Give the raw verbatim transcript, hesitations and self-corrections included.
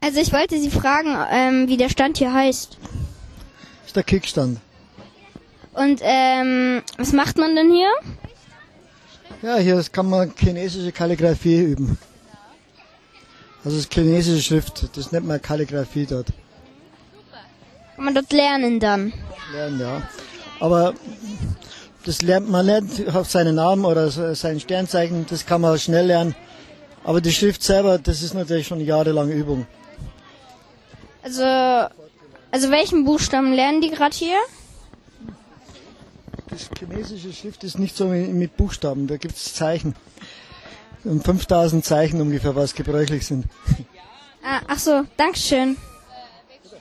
Also ich wollte Sie fragen, ähm, wie der Stand hier heißt. Das ist der Kickstand. Und ähm, was macht man denn hier? Ja, hier kann man chinesische Kalligraphie üben. Also das ist chinesische Schrift, das nennt man Kalligraphie dort. Kann man dort lernen dann? Lernen, ja. Aber das lernt man lernt auf seinen Namen oder sein Sternzeichen, das kann man schnell lernen. Aber die Schrift selber, das ist natürlich schon jahrelange Übung. Also, also welchen Buchstaben lernen die gerade hier? Das chinesische Schrift ist nicht so mit Buchstaben, da gibt es Zeichen. Um fünftausend Zeichen ungefähr, was gebräuchlich sind. Ah, ach so, Dankeschön.